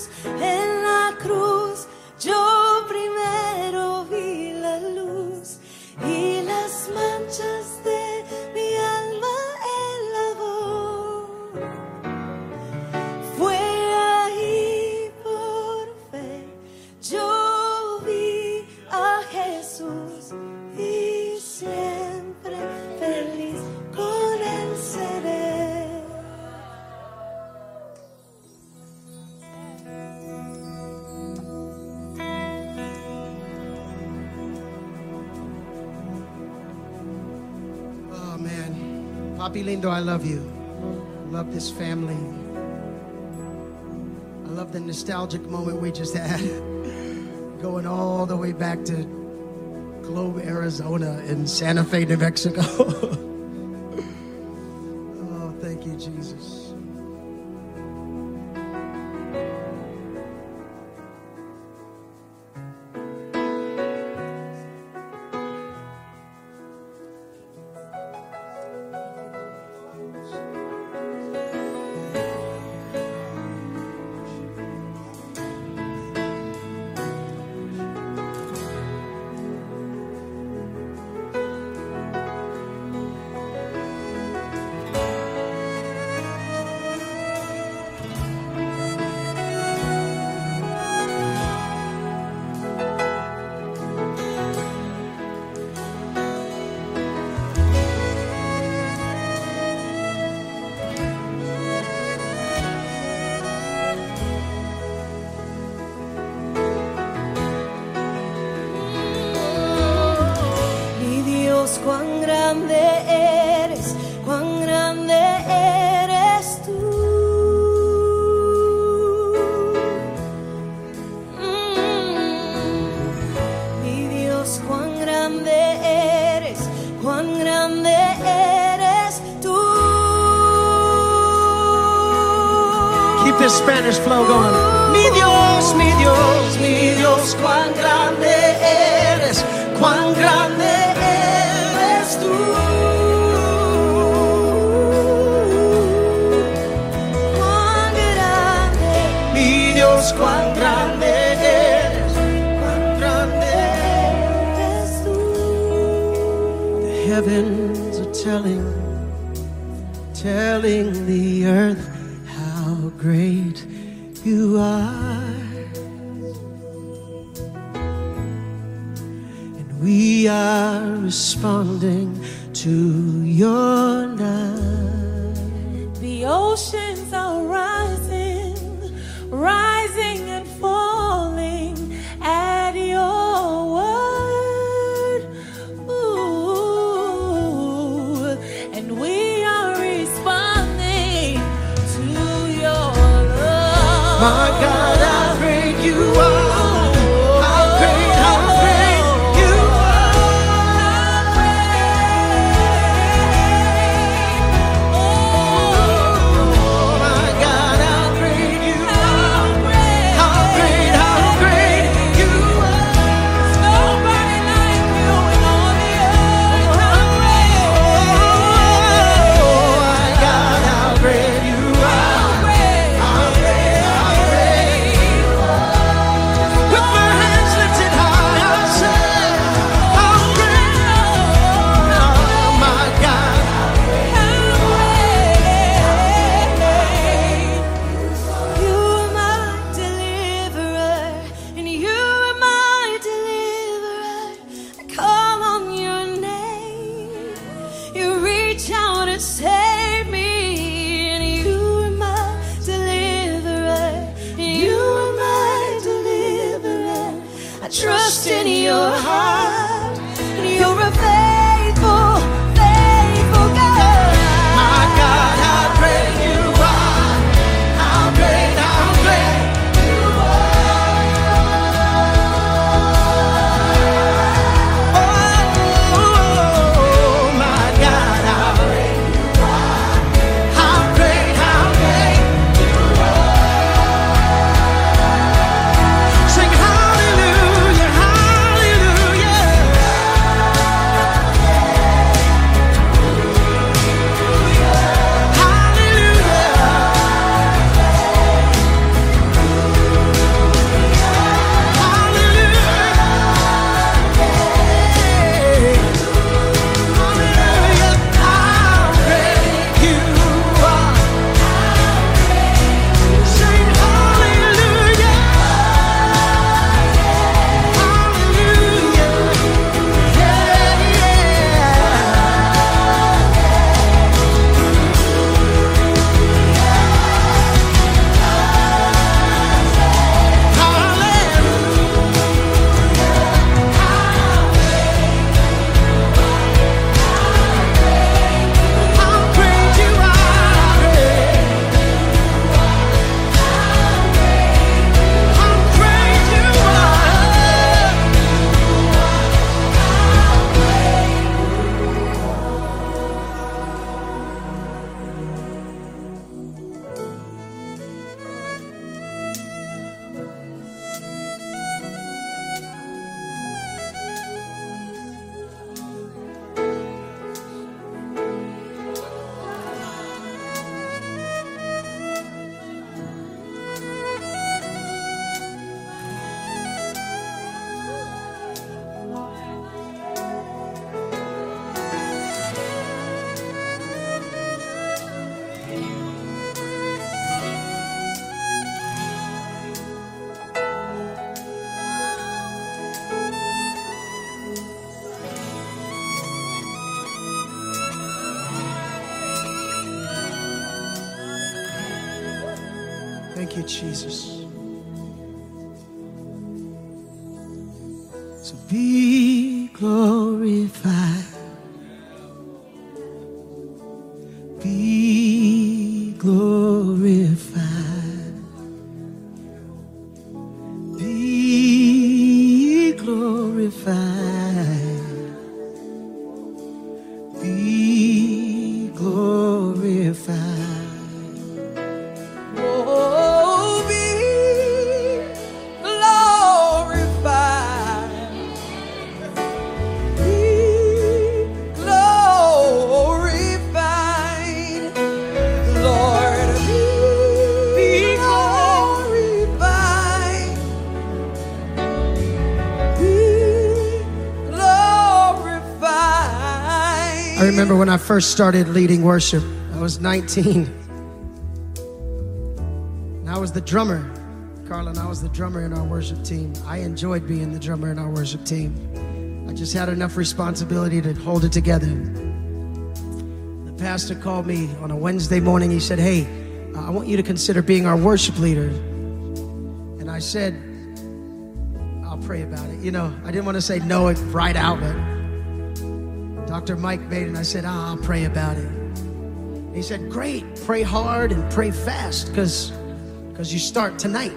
luz, en la cruz, yo primero vi la luz y las manchas de mi alma él lavó. Fue ahí por fe, yo vi a Jesús y siempre feliz con él seré. Oh man, Papi Lindo, I love you. I love this family. I love the nostalgic moment we just had, going all the way back to Globe, Arizona and Santa Fe, New Mexico. Oh, thank you, Jesus. Cuán grande eres tú. Mi Dios, cuán grande eres tú. Keep this Spanish flow going. Mi Dios, mi Dios, mi Dios, cuán grande eres tú. Cuán grande, mi Dios, cuán grande eres tú. The heavens are telling the earth how great you are. And we are responding to your love. the oceans are rising and falling at your word. Ooh, and we are responding to your love. My God, how great you are. How great you are. My God, how great you are. How great you are. Nobody like you in all the earth. How great. Oh, my God, how great you are. How great you are. Thank you, Jesus. So be glorified. Be glorified. Be glorified. Be glorified. I remember when I first started leading worship, I was 19. And I was the drummer. Carla and I was the drummer in our worship team. I enjoyed being the drummer in our worship team. I just had enough responsibility to hold it together. The pastor called me on a Wednesday morning. He said, hey, I want you to consider being our worship leader. And I said, I'll pray about it. You know, I didn't want to say no right out, but Dr. Mike made it, and I said, I'll pray about it. He said, great, pray hard and pray fast, because you start tonight.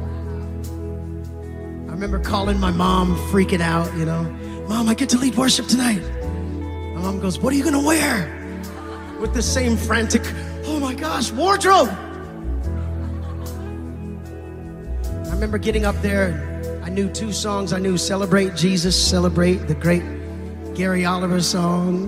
I remember calling my mom, freaking out, you know. Mom, I get to lead worship tonight. My mom goes, what are you gonna wear? With the same frantic, oh my gosh, wardrobe. I remember getting up there, and I knew 2 songs. I knew Celebrate Jesus, Celebrate, the great Gary Oliver song.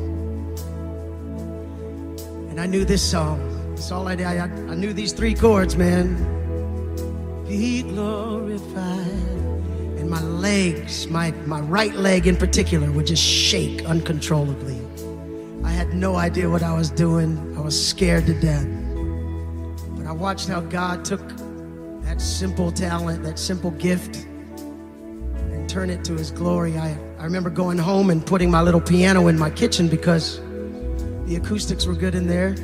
And I knew this song. That's all I did. I knew these 3 chords, man. Be glorified. And my legs, my right leg in particular, would just shake uncontrollably. I had no idea what I was doing. I was scared to death. But I watched how God took that simple talent, that simple gift, and turn it to His glory. I remember going home and putting my little piano in my kitchen because the acoustics were good in there.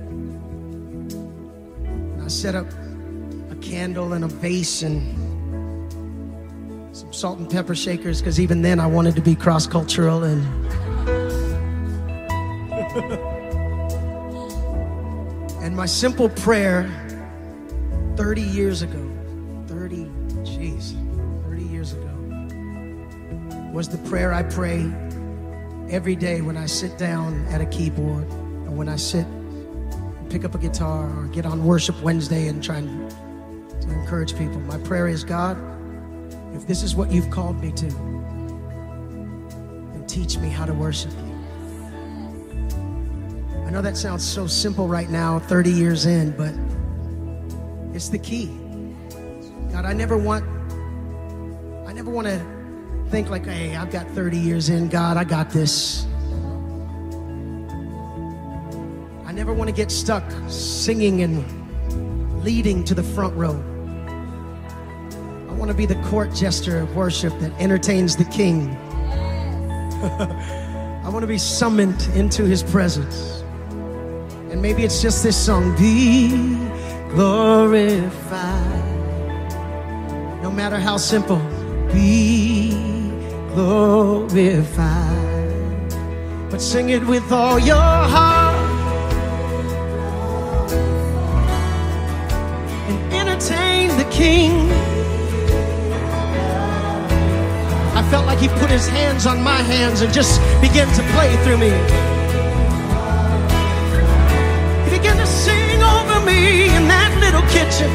And I set up a candle and a vase and some salt and pepper shakers, because even then I wanted to be cross-cultural. And and my simple prayer 30 years ago, 30 years ago, was the prayer I pray every day when I sit down at a keyboard, or when I sit and pick up a guitar, or get on Worship Wednesday and try to encourage people. My prayer is, God, if this is what you've called me to, then teach me how to worship you. I know that sounds so simple right now, 30 years in, but it's the key. God, I never want to think like, hey, I've got 30 years in. God, I got this. I never want to get stuck singing and leading to the front row. I want to be the court jester of worship that entertains the King. I want to be summoned into His presence. And maybe it's just this song, be glorified. No matter how simple, be glorified. But sing it with all your heart and entertain the King. I felt like He put His hands on my hands and just began to play through me. He began to sing over me in that little kitchen.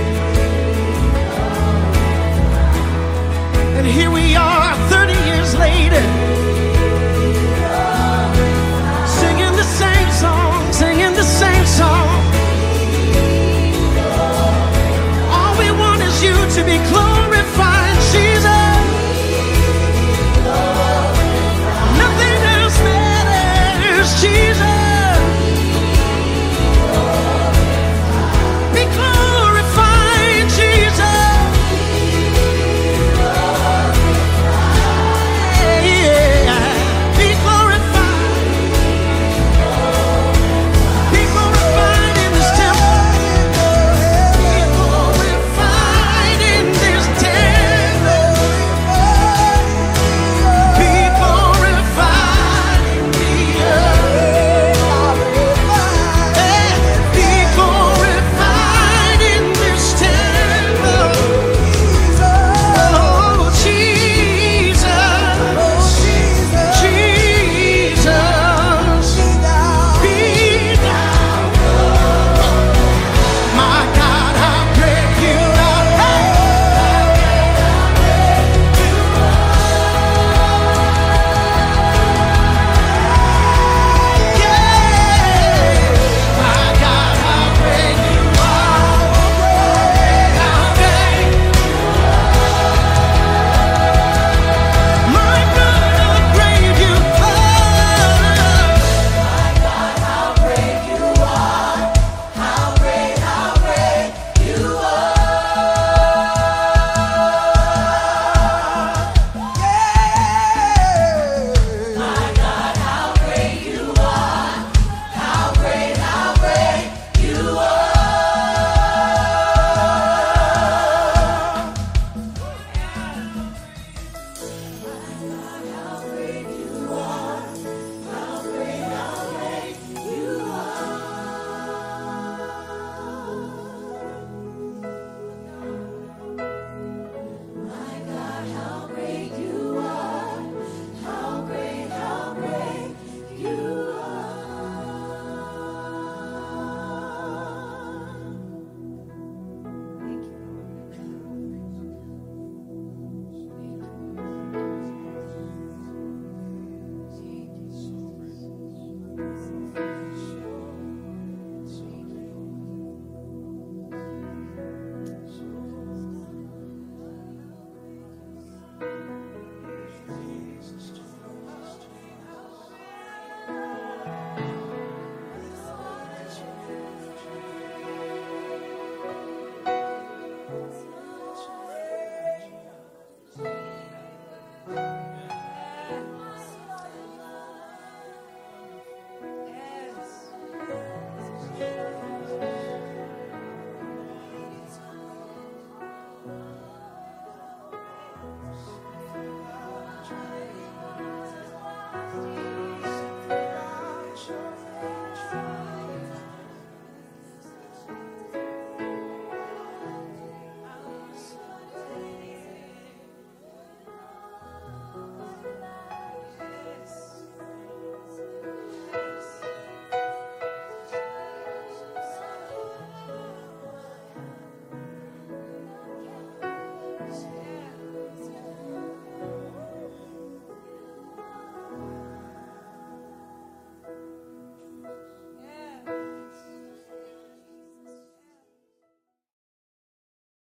And here we are 30 years later, singing the same song, singing the same song. All we want is you to be close.